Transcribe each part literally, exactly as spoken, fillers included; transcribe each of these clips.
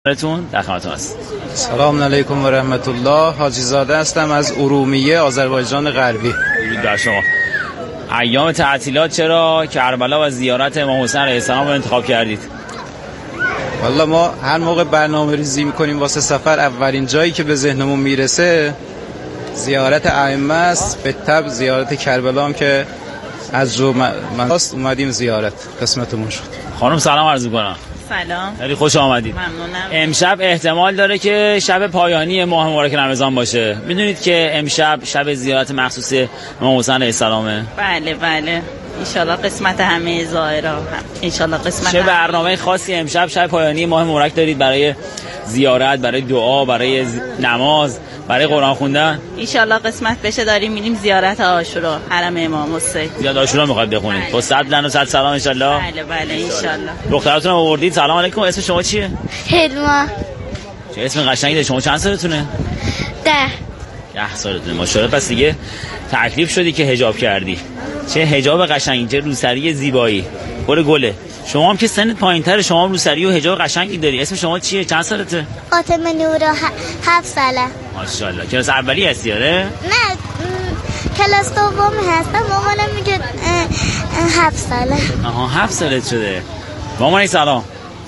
تون در خدمتتون است. سلام علیکم و رحمت الله. حاجی زاده هستم از ارومیه، آذربایجان غربی. درود بر شما. ایام تعطیلات چرا کربلا و زیارت امام حسین علیه السلام رو انتخاب کردید؟ والله ما هر موقع برنامه ریزی میکنیم واسه سفر، اولین جایی که به ذهنمون میرسه زیارت ائمه است. به تبع زیارت کربلا هم که از جو من اومدیم زیارت، قسمتمون شد. خانم سلام عرض می‌کنم. سلام. خیلی خوش آمدید. ممنونم. امشب احتمال داره که شب پایانی ماه مبارک رمضان باشه. میدونید که امشب شب زیارت مخصوص امام حسین علیه السلامه؟ بله بله. انشالله قسمت همه زائرها. انشالله قسمت. چه برنامه خاصی امشب شب پایانی ماه مبارک دارید برای زیارت، برای دعا، برای نماز، برای قرآن خوندن؟ انشالله قسمت بشه داریم میریم زیارت عاشورا، حرم امام حسین. زیارت عاشورا میخواد بخونید. با صد لن و صد سلام انشالله. بله بله انشالله. دختراتون رو آوردید. سلام علیکم. اسم شما چیه؟ هلما. چه اسم قشنگی داره. شما چند سالتونه؟ ده. ده سالتونه. ماشاءالله. پس دیگه تکلیف شدی که حجاب کردی. چه حجاب قشنگی، چه روسری زیبایی. گل گله. شما هم که سنت پایین‌تره، شما هم روسری و حجاب قشنگی داری. اسم شما چیه؟ چند سالته؟ فاطمه نورا. هفت ساله. ماشاءالله. کلاس اولی هستی آره؟ نه کلاس دوم هستم. مامانم میگه هفت ساله. آها هفت سالت شده. مامان سلام.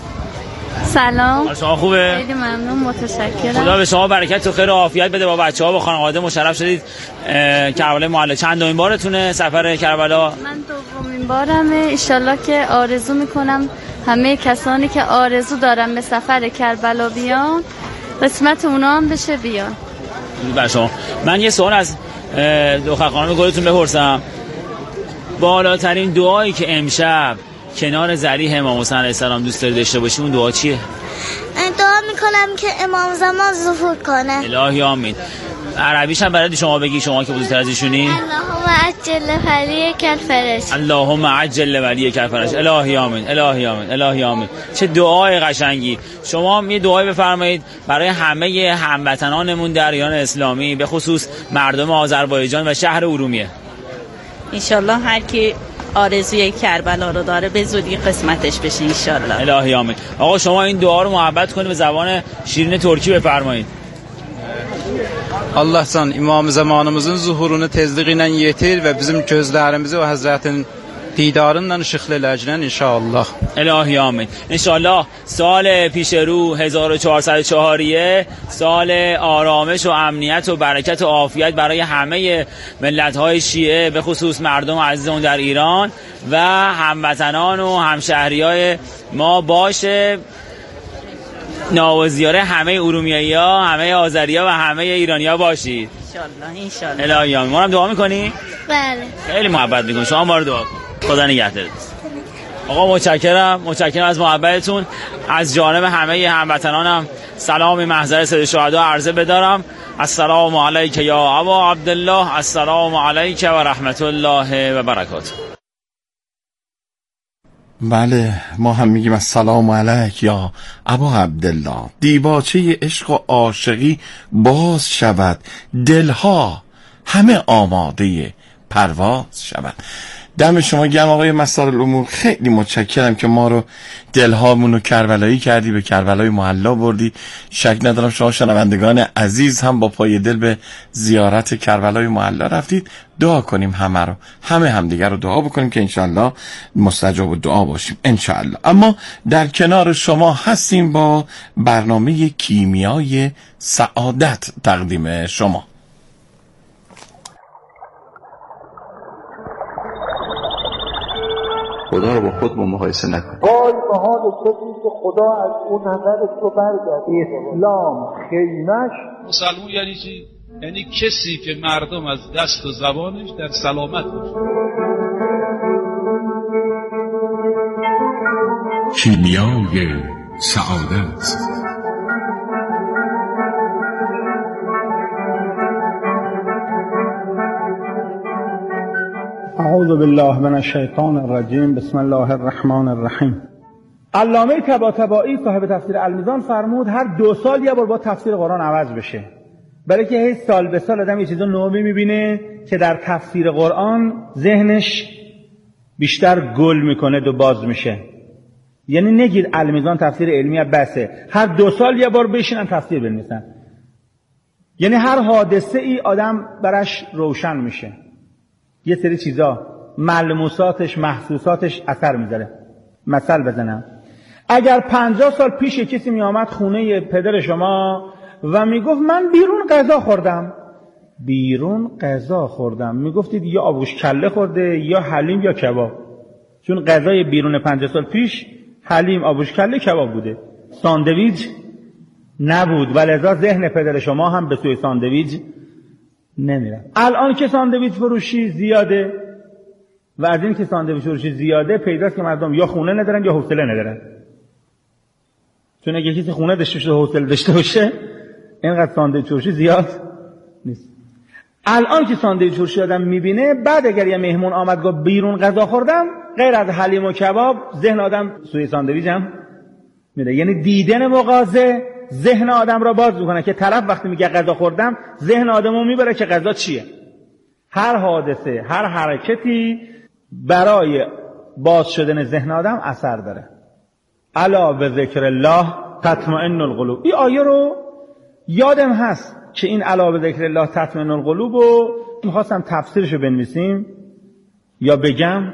سلام. شما خوبه؟ خیلی ممنون، متشکرم. خدا به شما برکت و خیر و عافیت بده. با بچه‌ها با خانواده مشرف شدید کربلای معلی. چندمین بارتونه سفر کربلا؟ من دومین بارمه. ان شاءالله که آرزو میکنم همه کسانی که آرزو دارن به سفر کربلا بیان قسمت اونا هم بشه بیان. بر شما. من یه سوال از دختر خانم گلتون بپرسم. بالاترین دعایی که امشب کنار ذریح امام حسین علیه السلام دوست داری داشته باشی اون دعا چیه؟ دعا میکنم که امام زمان ظهور کنه. الهی آمین. عربیش هم برای شما بگی، شما که بزرگتر از ایشونی. اللهم عجل ولی کالفرج. اللهم عجل ولی کالفرج. الهی آمین. الهی آمین. الهی آمین. چه دعای قشنگی. شما هم یه دعایی بفرمایید برای همه هموطنانمون در ایران اسلامی، به خصوص مردم آذربایجان و شهر ارومیه. انشالله هر کی آرزوی کربلا رو داره به زودی قسمتش بشه انشالله. الهی آمین. آقا شما این دعا رو محبت کنید به زبان شیرین ترکی بفرمایید. Allah can İmam zamanımızın zuhurunu tezliğiyle yetir ve bizim gözlerimizi o Hazretin دیدارından ışıklı ləcnən inşallah. الهی آمین. انشالله سال پیش رو هزار و چهارصد و چهار سال آرامش و امنیت و برکت و عافیت برای همه ملت‌های شیعه، به خصوص مردم عزیزمون در ایران و هموطنان و همشهریای ما باشه. نوازیاره همه ارومیه‌ای‌ها، همه آذری‌ها و همه ایرانی‌ها باشید انشالله. انشالله. الهی آمین. ما هم دعا می‌کنی؟ بله. خیلی محبت می‌کنم. شما ما رو دعا کن. خدا نگهدارت. آقا متشکرم. متشکرم از محبتتون. از جانب همه هموطنانم سلام محضر سید شهدا عرضه بدارم. السلام علیک یا ابا عبدالله. السلام علیک و رحمت الله و برکاته. بله ما هم میگیم السلام علیک یا ابا عبدالله. دیباچه عشق و عاشقی باز شود، دلها همه آماده پرواز شود. دم شما گرم آقای مسار الامور. خیلی متشکرم که ما رو دلهامون رو کربلایی کردی، به کربلای معلا بردی. شک ندارم شما شنوندگان عزیز هم با پای دل به زیارت کربلای معلا رفتید. دعا کنیم همه رو، همه همدیگر رو دعا بکنیم که انشالله مستجاب دعا باشیم انشالله. اما در کنار شما هستیم با برنامه کیمیای سعادت تقدیم شما. خدا رو با خود با مقایسه نکن. وای به حال کسی که خدا از اون نظرش رو برگرد. اسلام خیمش مسلمون یعنی چی؟ یعنی کسی که مردم از دست و زبانش در سلامت باشه. کیمیای سعادت. اعوذ بالله من الشیطان الرجیم. بسم الله الرحمن الرحیم. علامه طباطبایی صاحب تفسیر المیزان فرمود هر دو سال یه بار با تفسیر قرآن عوض بشه، برای که هی سال به سال آدم یه چیزا نوعی میبینه که در تفسیر قرآن ذهنش بیشتر گل میکنه و باز میشه. یعنی نگید المیزان تفسیر علمی بسه، هر دو سال یه بار بشینن تفسیر بنویسن. یعنی هر حادثه ای آدم برش روشن میشه، یه سری چیزا ملموساتش محسوساتش اثر میذاره. مثال بزنم، اگر پنجاه سال پیش کسی میامد خونه پدر شما و میگفت من بیرون غذا خوردم، بیرون غذا خوردم، میگفتید یا آبگوش کله خورده یا حلیم یا کباب، چون غذای بیرون پنجاه سال پیش حلیم، آبگوش کله، کباب بوده، ساندویچ نبود، ولذا ذهن پدر شما هم به سوی ساندویچ نمیره. الان که ساندویچ فروشی زیاده و از این که ساندویچ فروشی زیاده پیداست که مردم یا خونه ندارن یا حوصله ندارن، چون اگه کسی خونه داشته باشه حوصله داشته باشه اینقدر ساندویچ فروشی زیاد نیست. الان که ساندویچ فروشی آدم میبینه، بعد اگر یه مهمون آمد گفت بیرون غذا خوردم، غیر از حلیم و کباب ذهن آدم سوی ساندویچ هم میره. یعنی دیدن مغازه ذهن آدم را باز میکنه که طرف وقتی میگه غذا خوردم ذهن آدمو میبره که غذا چیه. هر حادثه، هر حرکتی برای باز شدن ذهن آدم اثر داره. الا به ذکر الله تطمئن القلوب. این آیه رو یادم هست که این الا به ذکر الله تطمئن القلوب رو میخواستم تفسیرشو بنویسیم یا بگم.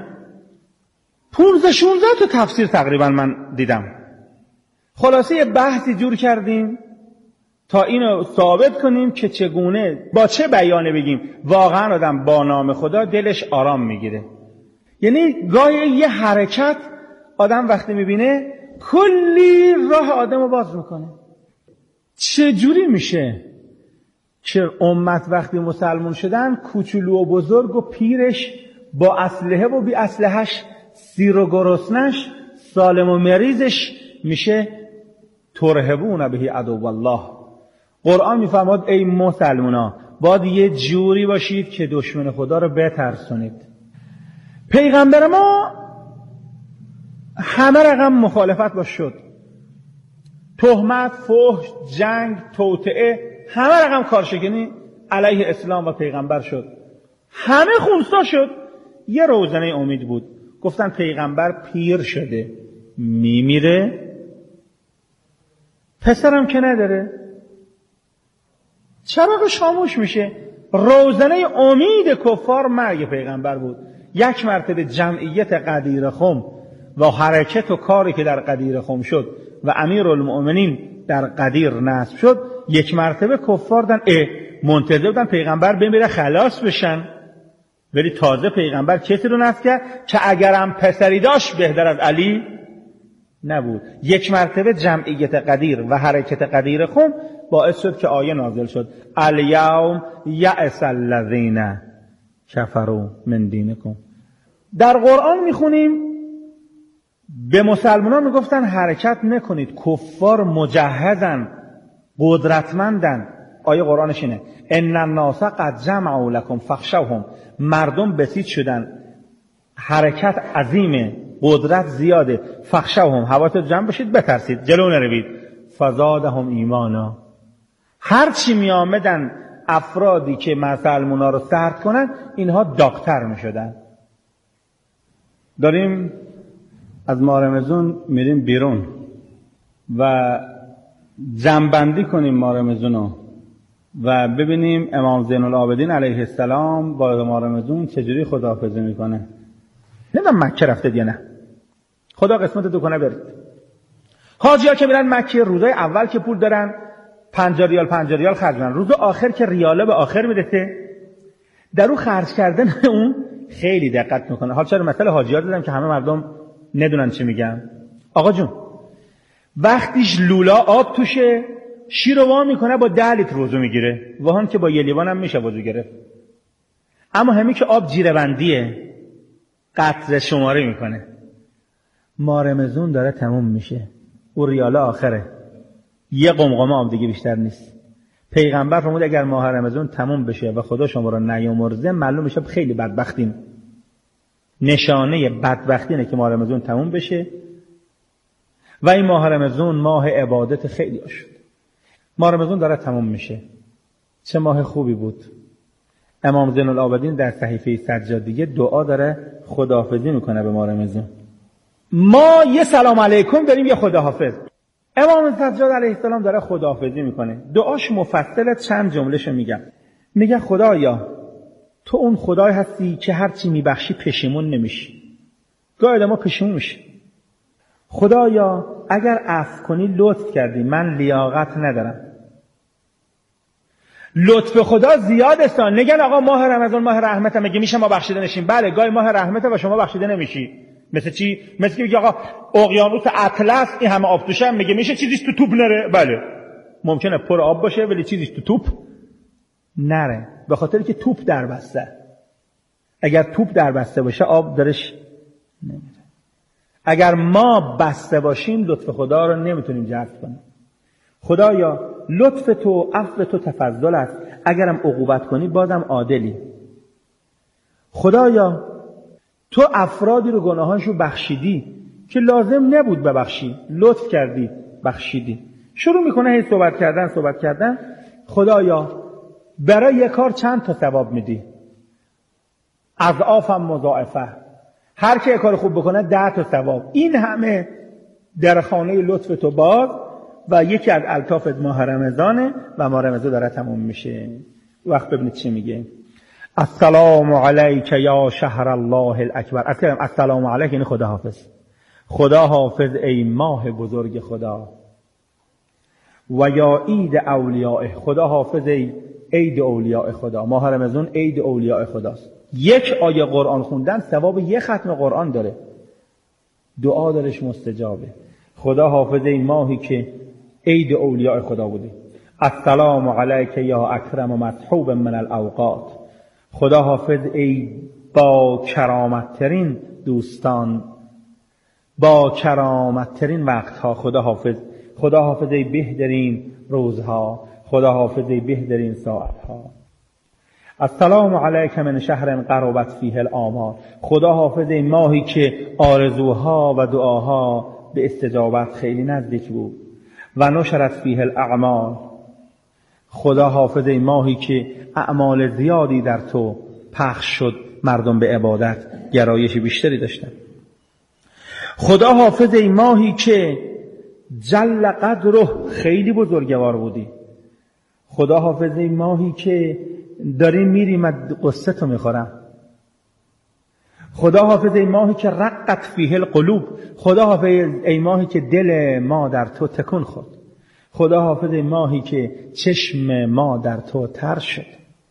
پونزده شونزده تا تفسیر تقریبا من دیدم. خلاصه یه بحثی جور کردیم تا اینو ثابت کنیم که چگونه با چه بیانه بگیم واقعا آدم با نام خدا دلش آرام میگیره. یعنی گاهی یه حرکت آدم وقتی میبینه کلی راه آدمو باز میکنه. چه جوری میشه که امت وقتی مسلمون شدن کوچولو و بزرگ و پیرش با اسلحه و بی اسلحه‌اش، سیر و گرسنش، سالم و مریضش میشه ترهبون به عدو الله. قرآن میفرماد ای مسلمونا باید یه جوری باشید که دشمن خدا رو بترسونید. پیغمبر ما همه رقم مخالفت باش شد، تهمت، فحش، جنگ، توطئه، همه رقم کارشکنی علیه اسلام و پیغمبر شد، همه خونسا شد. یه روزنه امید بود، گفتن پیغمبر پیر شده میمیره، پسرم که نداره، چراغش خاموش میشه. روزنه امید کفار مرگ پیغمبر بود. یک مرتبه جمعیت قدیر خم و حرکت و کاری که در قدیر خم شد و امیرالمؤمنین در قدیر نصب شد، یک مرتبه کفار دن اه منتظر بودن پیغمبر بمیره خلاص بشن، ولی تازه پیغمبر کسی رو نصب کرد که اگرم پسری داشت بهتر از علی نبود. یک مرتبه جمعیت قدیر و حرکت قدیر خم باعث شد که آیه نازل شد الیوم یأس الذین کفروا من دینکم. در قرآن میخونیم به مسلمانان میگفتن حرکت نکنید، کفار مجهزن، قدرتمندن. آیه قرآنش اینه ان الناس قد جمعوا لكم فاخشوهم. مردم بسیج شدن، حرکت عظیمه، قدرت زیاده، فخشوهم حواستون جمع بشید، بترسید، جلو نروید. فزادهم ایمانا. هر چی می آمدن افرادی که مسلمونا رو سرد کنن اینها داغ‌تر می شدن. داریم از ماه رمضان میریم بیرون و جمع‌بندی کنیم ماه رمضان رو و ببینیم امام زین العابدین علیه السلام با ماه رمضان چجوری خداحافظی میکنه. نمیدونم مکه رفته یا نه، خدا قسمت دو کنه برید. حاجی ها که میرن مکه روزای اول که پول دارن پنجاه ریال پنجاه ریال خرج میکنن، روز آخر که ریاله به آخر میرسه در اون خرج کردن اون خیلی دقت میکنه. حالا چرا مثلا حاجی ها دادم که همه مردم ندونن چی میگن. آقا جون وقتیش لولا آب توشه شیر رو وا میکنه با ده لیتر وضو میگیره، واهن که با یه لیوان هم میشه وضو گرفت. اما همین که آب جیره بندیه قطره شماره میکنه. ماه رمضان داره تموم میشه، او ریاله آخره، یه قمقمه آب دیگه بیشتر نیست. پیغمبر فرمود اگر ماه رمضان تموم بشه و خدا شما رو نیامرزه معلوم میشه خیلی بدبختین. نشانه بدبختی اینه که ماه رمضان تموم بشه و این ماه رمضان ماه عبادت خیلی شد. ماه رمضان داره تموم میشه، چه ماه خوبی بود. امام زین العابدین در صحیفه سجادیه دعا داره خداحافظی میکنه به ماه رمضان. ما یه سلام علیکم داریم، یه خداحافظ. امام سجاد علیه السلام داره خداحافظی میکنه. دعاش مفصله، چند جملهشو میگم. میگه خدایا تو اون خدای هستی که هر چی میبخشی پشیمون نمیشی. گاهی ما پشیمون میشی. خدایا اگر عفو کنی لطف کردی، من لیاقت ندارم. لطف خدا زیاد است. نگن آقا ماه رمضان ماه رحمته، میگه میشه ما بخشیده نشیم. بله گاهی ماه رحمته و شما بخشیده نمیشی. مثل چی؟ مثل که میگه آقا اقیانوس اطلس این همه آب توشه، میگه میشه چیزیش تو توپ نره. بله ممکنه پر آب باشه ولی چیزیش تو توپ نره، به خاطر که توپ در بسته. اگر توپ در بسته باشه آب درش نمیره. اگر ما بسته باشیم لطف خدا رو نمیتونیم جذب کنیم. خدایا لطف تو، عفو تو تفضل است، اگرم عقوبت کنی بازم عادلی. خدایا تو افرادی رو گناهانشو بخشیدی که لازم نبود ببخشی، لطف کردی بخشیدی. شروع میکنه هی صحبت کردن صحبت کردن. خدایا برای یک کار چند تا ثواب میدی؟ اضعافم مضاعفه، هر کی کار خوب بکنه ده تا ثواب. این همه در خانه لطف تو باز و یکی از الطاف ماه رمضانه و ماه رمضان داره تموم میشه. وقت ببینید چی میگه. السلام علیک یا شهر الله الاکبر. اصلا السلام علیک یعنی خدا حافظ. خدا حافظ ای ماه بزرگ خدا. و یا عید اولیاء، خدا حافظ ای عید اولیاء خدا. ماه رمضان عید اولیاء خداست. یک آیه قرآن خوندن ثواب یک ختم قرآن داره. دعا درش مستجابه. خدا حافظ ای ماهی که عید اولیاء خدا بوده. السلام علیک یا اکرم مصحوب من الاوقات. خدا حافظ ای با کرامت ترین دوستان، با کرامت ترین وقتها. خدا حافظ خدا حافظ ای بهترین روزها. خدا حافظ ای بهترین ساعتها. السلام علیک من شهر قربت فیه الآمال. خدا حافظ ای ماهی که آرزوها و دعاها به استجابت خیلی نزدیک بود. و نشرت فیه الاعمال. خدا حافظ ای ماهی که اعمال زیادی در تو پخش شد، مردم به عبادت گرایش بیشتری داشتن. خدا حافظ ای ماهی که جل قدره خیلی بزرگوار بودی. خدا حافظ ای ماهی که داریم میریم از قصه تو میخورم. خدا حافظ ای ماهی که رقت فیه القلوب. خدا حافظ ای ماهی که دل ما در تو تکون خورد. خدا حافظ ای ماهی که چشم ما در تو تر شد.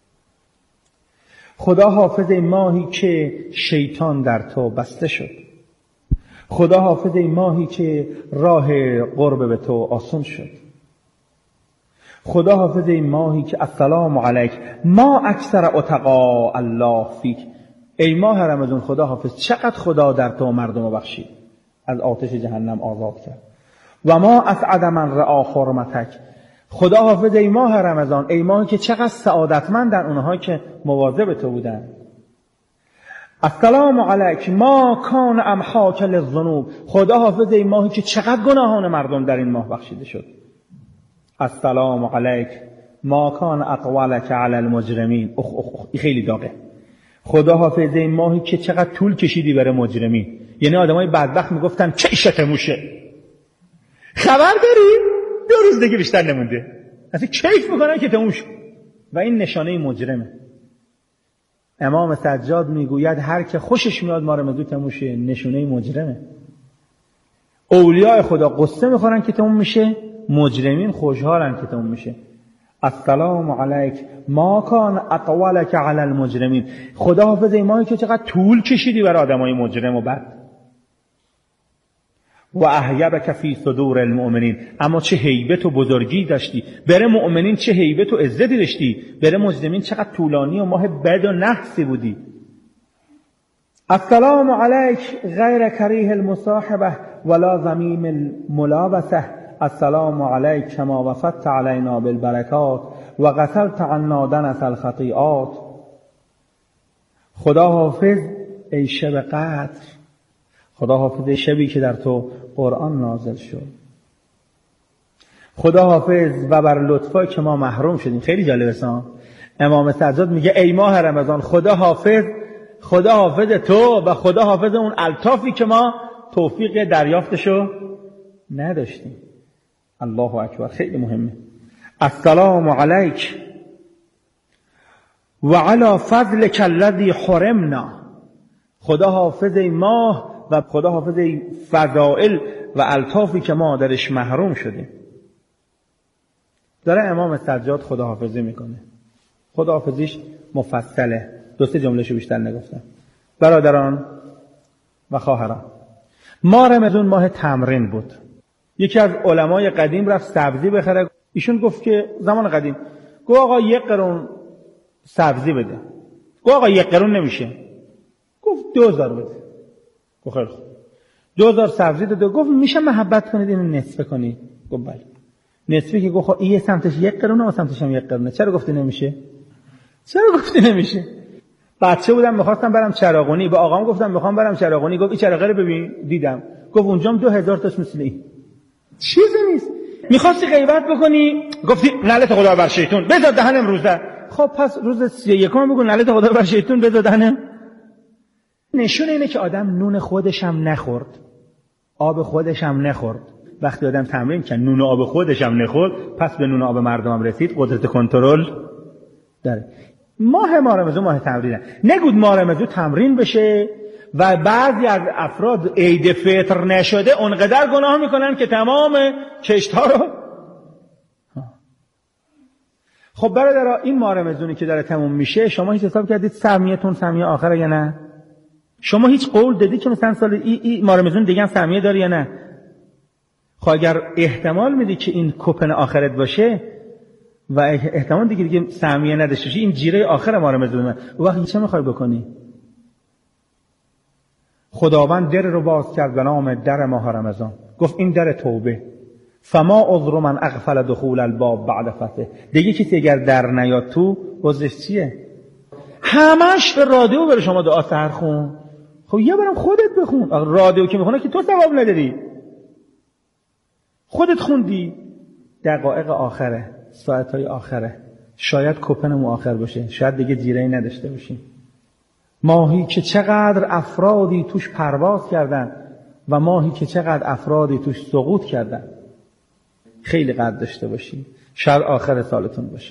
خدا حافظ ای ماهی که شیطان در تو بسته شد. خدا حافظ ای ماهی که راه قرب به تو آسان شد. خدا حافظ ای ماهی که السلام علیک ما اکثر اتقا الله فیک. ای ماه رمضان خدا حافظ چقدر خدا در تو مردم رو بخشید، از آتش جهنم آزاد کرد. و ما اسعد من رعا حرمتک. خدا حافظ ای ماه رمضان ای ماهی که چقدر سعادتمند در اونها که مواظب تو بودن. السلام علیک ما کان امحاک للذنوب. خدا حافظ ای ماهی که چقدر گناهان مردم در این ماه بخشیده شد. السلام علیک ما کان اقوالک علی المجرمین. اخ اخ اخ این خیلی داغه. خدا حافظ ای ماهی که چقدر طول کشیدی برای مجرمین. یعنی آدمای بدبخت میگفتن چشت موشه. خبر داری؟ دو روز دیگه بیشتر نمونده. اصلا کیف میکنن که تموم شد. و این نشانه مجرمه. امام سجاد میگوید هر که خوشش میاد ما رمضان تموم شه نشانه مجرمه. اولیاء خدا قصه میخورن که تموم میشه، مجرمین خوشحالن که تموم میشه. السلام علیک ما کان اطولک علی المجرمین. خدا حافظ ای ماهی که چقدر طول کشیدی برای آدمای مجرم و بد. و احیبک فی صدور المؤمنین. اما چه هیبت و بزرگی داشتی برای مؤمنین، چه هیبت و عزتی داشتی. برای مجرمین چقدر طولانی و ماه بد و نحسی بودی. السلام علیک غیر کریه المصاحبه ولا ضمیم الملابسه. السلام علیک کما وفدت علینا بالبرکات و غسلت عنا دنس الخطیئات. خدا حافظ ای شب قدر. خدا حافظ ای شبی که در تو قرآن نازل شد. خدا حافظ و بر لطفای که ما محروم شدیم. خیلی جالب است. امام سجاد میگه ای ماه رمضان خدا حافظ، خدا حافظ تو و خدا حافظ اون الطافی که ما توفیق دریافتشو نداشتیم. الله اکبر، خیلی مهمه. السلام علیک و علی فضلک الذی حرمنا. خدا حافظ ماه و خدا حافظ فضائل و الطافی که ما درش محروم شدیم. داره امام سجاد خداحافظی میکنه. خداحافظیش مفصله، دو سه جملهشو بیشتر نگفتم. برادران و خواهران، ماه رمضان ماه تمرین بود. یکی از علمای قدیم رفت سبزی بخره. ایشون گفت که زمان قدیم گفت آقا یک قرون سبزی بده. گفت آقا یک قرون نمیشه. گفت دو هزار بده. گفت خیلی خوب. دو هزار سبزی داده. گفت میشه محبت کنید اینو نصفه کنید؟ گفت بله. نصفی که گفت این سمتش یک قرونه و سمتش هم یک قرونه. چرا گفتی نمیشه؟ چرا گفتی نمیشه؟ بچه بودم میخواستم برم چراغونی، به آقام گفتم میخوام برم چراغونی. گفت این چراغه رو ببین. دیدم. گفت اونجام دو هزار تاش مثل این. چیزی نیست. میخواستی غیبت بکنی، گفتی لعنت خدا بر شیطون، بذار دهنم روزه. خب پس روز سی یکم بگو لعنت خدا بر شیطون، بذار دهنم. نشون اینه که آدم نون خودش هم نخورد، آب خودش هم نخورد. وقتی آدم تمرین کرد نون آب خودش هم نخورد، پس به نون آب مردم هم رسید. قدرت کنترل داره. ماه ماه رمضان ماه تمرینه. نگود ماه رمضان تمرین بشه و بعضی از افراد عید فطر نشده اونقدر گناه میکنن که تمام کشت ها رو. خب برادرها، این ماه رمضانی که داره تموم میشه، شما هیچ حساب کردید سهمیه‌تون سهمیه آخره یا نه؟ شما هیچ قول دادی که مثلا سال ای, ای ماه رمضان دیگه هم سهمیه داری یا نه؟ خب اگر احتمال میدی که این کوپن آخرت باشه و احتمال دیگه دیگه سهمیه نداشته باشی، این جیره آخر ماه رمضان، اون وقت چه میخوای بکنی؟ خداوند در رو باز کرد به نام در ماه رمضان. گفت این در توبه. فما عذر من اغفل دخول الباب بعد فتح. دیگه کسی اگر در نیاد تو، عذرش چیه؟ همش به رادیو بره شما دعا سحر خون. خب یه برم خودت بخون. رادیو که میخونه که تو ثواب نداری. خودت خوندی. دقایق آخره، ساعتهای آخره، شاید کوپنمون آخر باشه، شاید دیگه جیره‌ای نداشته باشیم. ماهی که چقدر افرادی توش پرواز کردن و ماهی که چقدر افرادی توش سقوط کردن. خیلی قدر داشته باشی. شاید آخر سالتون باشه.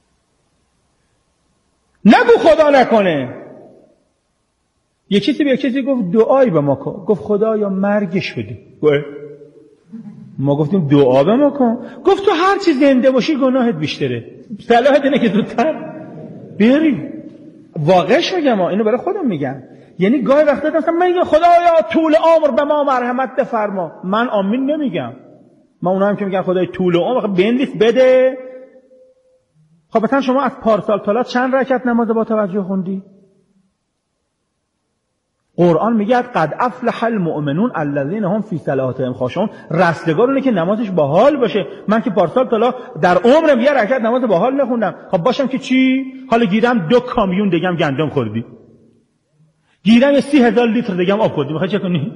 نگو خدا نکنه. یه کسی به یه کسی گفت دعایی به ما کن. گفت خدایا مرگش بده. ما گفتیم دعا به ما کن. گفت تو هر چی زنده باشی گناهت بیشتره. صلاحت اینه که زودتر بری. واقعش میگم، اینو برای خودم میگم. یعنی گاهی وقتا مثلا من میگم خدایا طول عمر به ما مرحمت بفرما. من آمین نمیگم. من اونها هم که میگن خدای طول عمر بندیس بده. خب مثلا شما از پارسال تا چند رکعت نماز با توجه خوندی؟ قرآن میگه قد افلح المؤمنون الذين هم فی صلاتهم خاشعون. رستگار اونه که نمازش باحال باشه. من که پارسال تا در عمرم یه رکعت نماز باحال نخوندم. خب باشم که چی؟ حالا گیرم دو کامیون دیگم گندم خوردی، گیرم سی هزار لیتر دیگم آب خوردی، میخوای چه کنی؟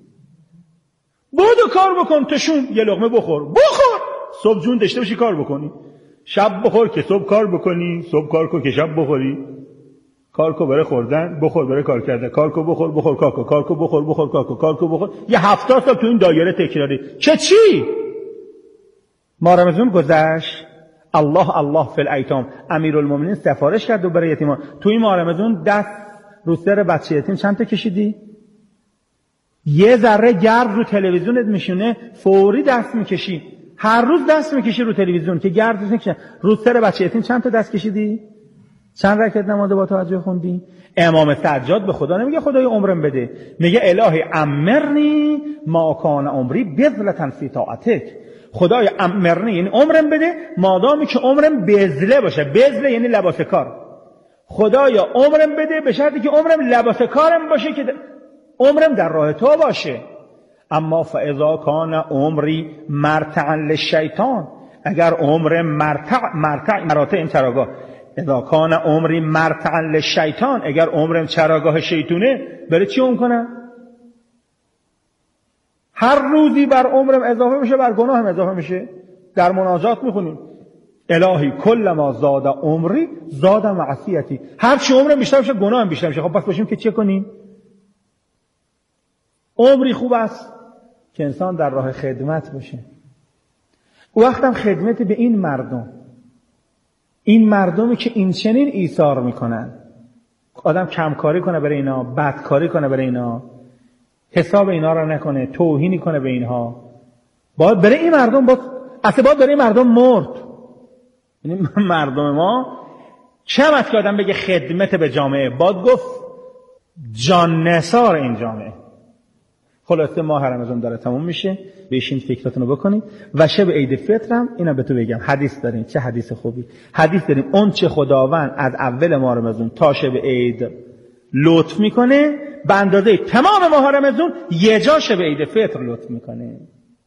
بودو کار بکن، تشون یه لقمه بخور، بخور صبح جون داشته باشی کار بکنی. شب بخور که صبح کار بکنی، صبح کار کن که شب بخوری. کار کو برای خوردن، بخور برای کار کردن. کار کو بخور، بخور کار کو، کار کو بخور، بخور کار کو، کار کو بخور. یه هفتاد سال تو این دایره تکراری. چه چی؟ ما رمضان گذشت. الله الله فی الایتام. امیرالمومنین سفارش کرد و برای یتیمان. تو این ماه رمضان دست رو سر بچه یتیم چند تا کشیدی؟ یه ذره گرد رو تلویزیونت میشونه، فوری دست میکشی. هر روز دست میکشی رو تلویزیون که گرد روز نکشه. رو سر بچه یتیم چند تا دست کشیدی؟ چند رکعت نماز با توجه خوندی؟ امام سجاد به خدا نمیگه خدای عمرم بده، میگه الهی امرنی ما کان عمری بذلة فی طاعتک. خدای امرنی یعنی عمرم بده مادامی که عمرم بذله باشه. بذله یعنی لباس کار. خدایا عمرم بده به شرطی که عمرم لباس کارم باشه، که عمرم در راه تو باشه. اما فاذا کان عمری مرتعا للشیطان. اگر عمرم مرتع مرتع مراتع این چراگاه اذا کان عمری مرتعا للشیطان، اگر عمرم چراگاه شیطونه، برای چی اون کنم؟ هر روزی بر عمرم اضافه میشه، بر گناهم اضافه میشه. در مناجات میخونیم الهی کل ما زاد عمری زاد معصیتی. هر چی عمرم بیشتر میشه گناهم بیشتر میشه. خب پس باشیم که چه کنیم؟ عمری خوب است که انسان در راه خدمت باشه. او وقتم خدمت به این مردم، این مردمی که این چنین ایثار میکنن، آدم کمکاری کنه برای اینا، بدکاری کنه برای اینا، حساب اینا رو نکنه، توهینی کنه به اینها، باید برای این مردم باید اصلا باید برای این مردم مرد. یعنی مردم ما چم است که آدم بگه خدمت به جامعه، باید گفت جان نثار این جامعه. خلاصه ماه رمضان داره تموم میشه، بشین فکراتونو بکنید و شب عید فطر هم اینا به تو بگم حدیث داریم. چه حدیث خوبی حدیث داریم. اون چه خداوند از اول ماه رمضان تا شب عید لطف میکنه به اندازه تمام ماه رمضان یه جا شب عید فطر لطف میکنه.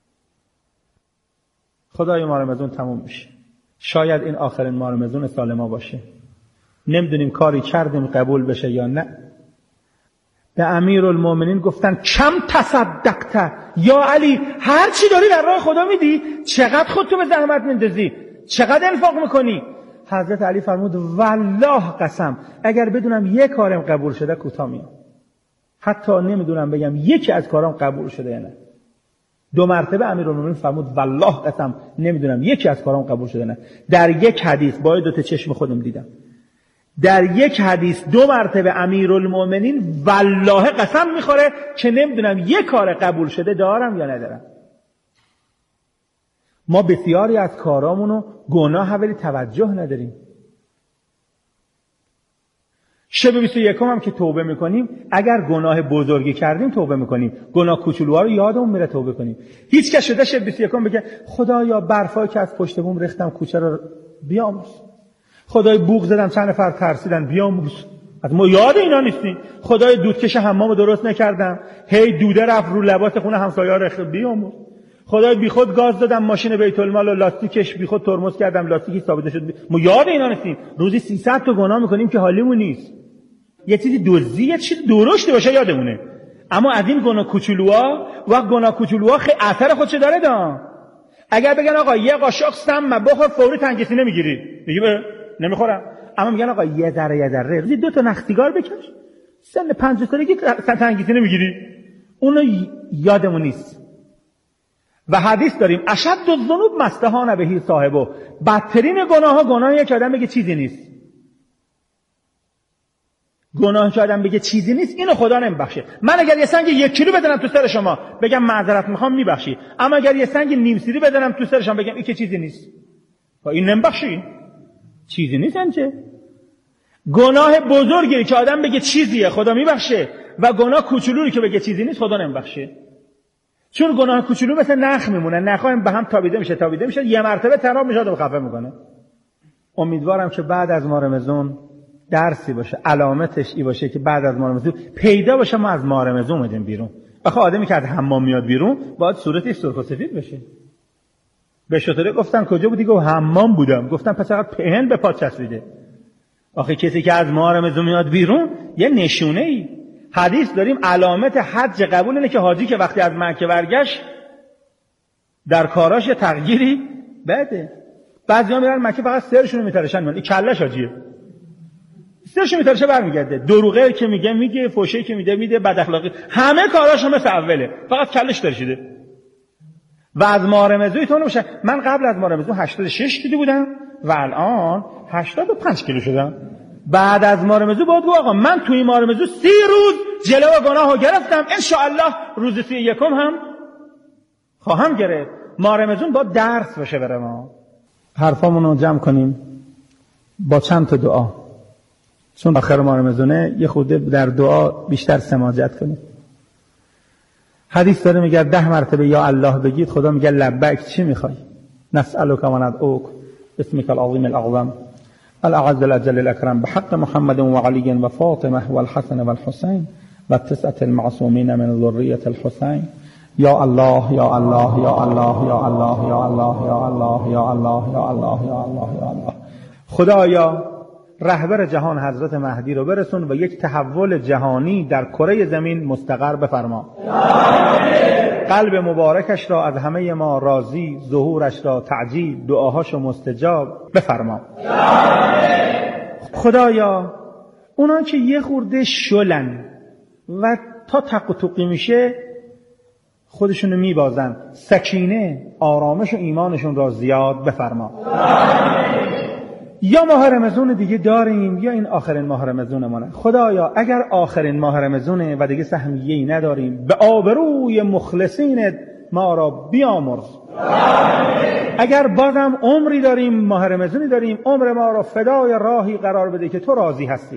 خدای ماه رمضان تموم میشه، شاید این آخرین ماه رمضان سال ما باشه، نمیدونیم کاری کردیم قبول بشه یا نه. به امیرالمومنین گفتن کم تصدقت یا علی، هر چی داری در راه خدا میدی، چقدر خودتو به زحمت میندازی، چقدر انفاق میکنی؟ حضرت علی فرمود والله قسم اگر بدونم یک کارم قبول شده کوتاه میام، حتی نمیدونم بگم یکی از کارام قبول شده یا نه. دو مرتبه امیرالمومنین فرمود والله قسم نمیدونم یکی از کارام قبول شده نه. در یک حدیث با دو تا چشم خودم دیدم، در یک حدیث دو مرتبه امیرالمومنین والله قسم میخوره که نمیدونم یک کار قبول شده دارم یا ندارم. ما بسیاری از کارامونو گناه ولی توجه نداریم. شب بیست و یکم هم که توبه میکنیم، اگر گناه بزرگی کردیم توبه میکنیم، گناه کوچولوها رو یادمون میره توبه کنیم. هیچ کس شده شب بیست و یکم بگه خدایا برفایی که از پشت بوم ریختم کوچه رو بیامرز، خدای بوق زدم چند نفر ترسیدن بیامرز. از ما یاد اینا نیستیم. خدای دودکش حمامو درست نکردم، هی دوده رفت رو لباس خونه همسایه‌ها رو بیامرز. خدای بیخود گاز دادم ماشین بیت المال و لاستیکش بیخود ترمز کردم لاستیکش ثابت شد. ما یاد اینا نیستیم. روزی سیصد تا گناه میکنیم که حالیمون نیست. یه چیزی دزدی یه چیزی درشت باشه یادمونه، اما از این گناه کوچولوها و گناه کوچولوها خیلی اثر خودش داره دا. اگر بگن آقا یه قاشق سم بخور فوری تنگسی نمیگیری، میگی نمیخورم. اما میگن آقا یه ذره یه ذره روزی دو تا نخ سیگار بکش، سن پنجاه سالگی تنگسی نمیگیری. اونو یادمون نیست. و حدیث داریم اشد الذنوب مستهان بهی صاحبو، بدترین گناه ها گناهیه که آدم بگه چیزی نیست. گناه که آدم بگه چیزی نیست اینو خدا نمیبخشه. من اگر یه سنگ یک کیلو بدنم تو سر شما بگم معذرت میخوام میبخشی، اما اگر یه سنگ نیم سیری بدنم تو سر شما بگم این که چیزی نیست، با این نمیبخشی، چیزی نیست. انچه گناه بزرگی که آدم بگه چیزیه خدا میبخشه و گناه کوچولویی که بگه چیزی نیست خدا نمیبخشه. چون گناه کوچولو مثل نخ میمونه، نخا به هم تابیده میشه تابیده میشه یه مرتبه تراب میشه و خفه میکنه. امیدوارم که بعد از ماه رمضان درسی باشه، علامتش ای باشه که بعد از ماه رمضان پیدا باشه ما از ماه رمضان اومدیم بیرون. آخه آدمی که از حمام میاد بیرون باید صورتش سرخ و سفید بشه. به شطوره گفتن کجا بودی؟ گفت حمام بودم. گفتم پس چقدر پهن به پات چسبیده. آخه کسی که از ماه رمضان میاد بیرون یه نشونه ای. حدیث داریم علامت حج قبول اینه که حاجی که وقتی از مکه برگشت در کاراش تغییری بده. بعضیا میرن مکه فقط سرشون میترشن، این کلهش حاجیه، سرش میترشه برمیگرده، دروغه که میگه میگه، فوشه که میده میده، بد اخلاقی، همه کاراش مثل اوله، فقط کلش ترشیده. و از ماه رمضان تو نمیشه. من قبل از ماه رمضان هشتاد و شش کیلو بودم و الان هشتاد و پنج کیلو شدم. بعد از ماه رمضان باید گفت آقا من توی ماه رمضان سی روز جلو گناهو گرفتم، ان شاء الله روز سی یکم هم خواهم گرفت. ماه رمضان با درس باشه برای ما. حرفامون رو جمع کنیم با چند تا دعا، چون آخر ماه رمضانه یه خورده در دعا بیشتر سماجت کنیم. حدیث داره میگه ده مرتبه یا الله بگید خدا میگه لبیک، چی میخوای؟ نسألک و ندعوک باسمک العظیم الاعظم الاعز الاجل الاکرم بحق محمد و علی و فاطمه و الحسن و الحسین و تسعة المعصومین من ذریة الحسین. یا الله یا الله یا الله یا الله یا الله یا الله یا الله یا الله یا الله یا الله. خدایا رهبر جهان حضرت مهدی رو برسون و یک تحول جهانی در کره زمین مستقر بفرما. قلب مبارکش را از همه ما راضی، ظهورش را تعجیل، دعاهاشو مستجاب بفرما. خدایا اونا که یه خورده شلن و تا تق و توقی میشه خودشونو میبازن. سکینه، آرامش و ایمانشون را زیاد بفرما. یا ماه رمضان دیگه داریم یا این آخرین ماه رمضانمونه. خدایا اگر آخرین ماه رمضانه و دیگه سهمیه‌ای نداریم، به آبروی مخلصین ما را بیامرز. اگر بازم عمری داریم، ماه رمضانی داریم، عمر ما را فدای راهی قرار بده که تو راضی هستی.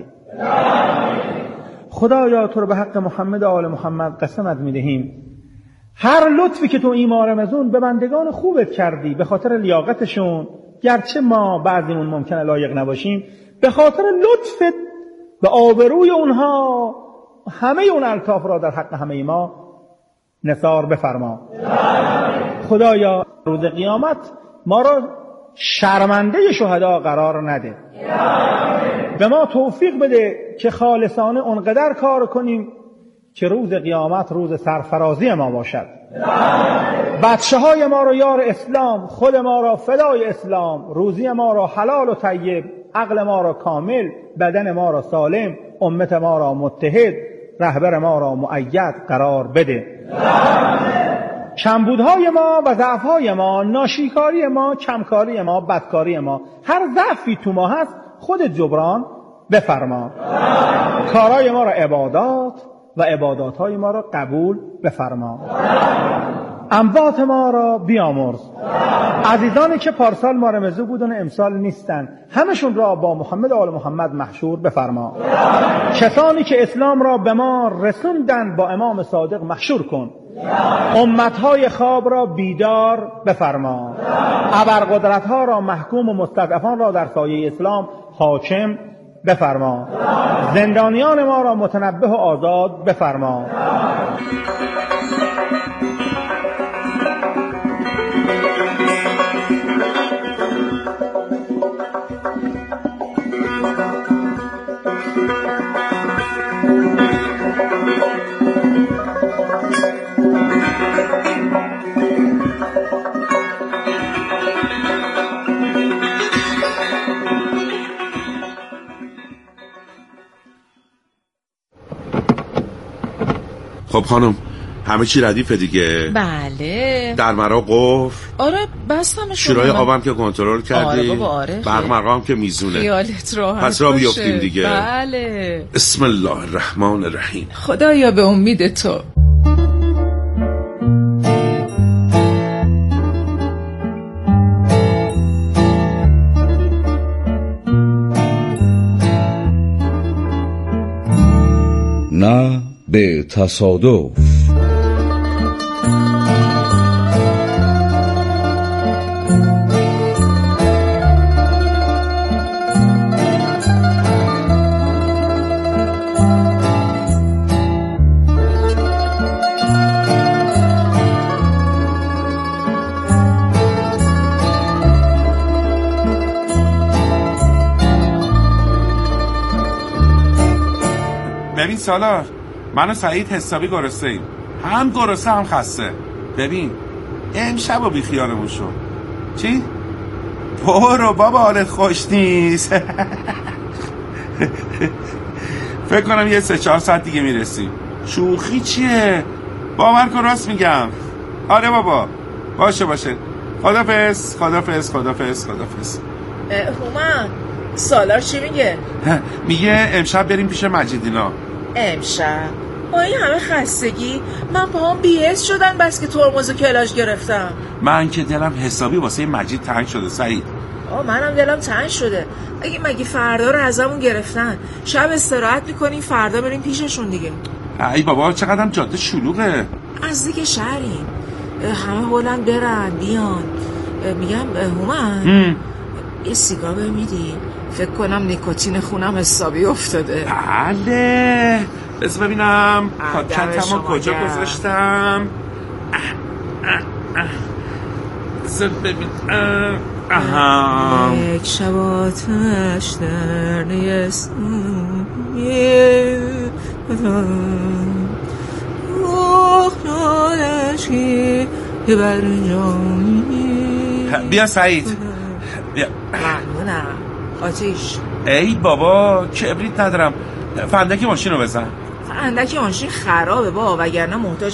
خدایا تو رو به حق محمد و آل محمد قسمت میدهیم، هر لطفی که تو این ماه رمضان به بندگان خوبت کردی به خاطر لیاقتشون، گرچه ما بعضیمون ممکنه لایق نباشیم، به خاطر لطفت به آبروی اونها همه اون الطاف را در حق همه ما نثار بفرما. خدایا روز قیامت ما را شرمنده شهدا قرار نده. به ما توفیق بده که خالصانه اونقدر کار کنیم که روز قیامت روز سرفرازی ما باشد. بچه های ما را یار اسلام، خود ما را فدای اسلام، روزی ما را حلال و طیب، عقل ما را کامل، بدن ما را سالم، امت ما را متحد، رهبر ما را مؤید قرار بده. کمبودهای ما و ضعفهای ما، ناشیکاری ما، کمکاری ما، بدکاری ما، هر ضعفی تو ما هست خودت جبران بفرما. کارهای ما را عبادات و عباداتهای ما را قبول بفرما. اموات ما را بیامرز. عزیزانی که پارسال ما رمضو بودن امسال نیستن، همشون را با محمد و آل محمد محشور بفرما. کسانی که اسلام را به ما رسوندن با امام صادق محشور کن. امتهای خواب را بیدار بفرما. ابرقدرتها را محکوم و مستضعفان را در سایه اسلام حاکم بفرما. زندانیان ما را متنبه و آزاد بفرما. خب خانم همه چی ردیفه دیگه؟ بله. در مرا قفل؟ آره بستم. شورای آبم که کنترل کردی؟ آره بابا آره. برق مرقام که میزونه. خیالت راحت پس را بیافتیم دیگه. بله. بسم الله الرحمن الرحیم. خدایا به امید تو. نه به تصادف. ببین سالار، من و سعید حسابی گرسته ایم، هم گرسته هم خسته. ببین امشب و بی خیالمون شو. چی؟ برو بابا حالت خوش نیست. فکر کنم یه سه چهار ساعت دیگه میرسیم. شوخی چیه؟ باور کن راست میگم. آره بابا باشه باشه. خدافظ خدافظ خدافظ خدافظ. هومن سالار چی میگه؟ میگه امشب بریم پیش مجیدینا. امشب؟ با این همه خستگی من پاهم بی‌حس شدن بس که ترمز و کلاژ گرفتم. من که دلم حسابی واسه مجید تنگ شده سعید. آه منم دلم تنگ شده. اگه مگه فردا رو ازمون گرفتن، شب استراحت میکنیم فردا بریم پیششون دیگه. ای بابا چقدرم جاده شلوغه. از دیگه شهریم، همه هلند برن بیان. میگم هومن یه سیگار بهم میدی؟ فکر کنم نیکوتین خونم حسابی افتاده. بله بس ببینم پاکتمو کجا گذاشتم. بذار ببین. اها یک شب آتش در نیستم بیا سعید بیا. ممنونم. آتیش. ای بابا کبریت ندارم. فندک ماشین رو بزن. فندک ماشین خرابه با، وگرنه محتاج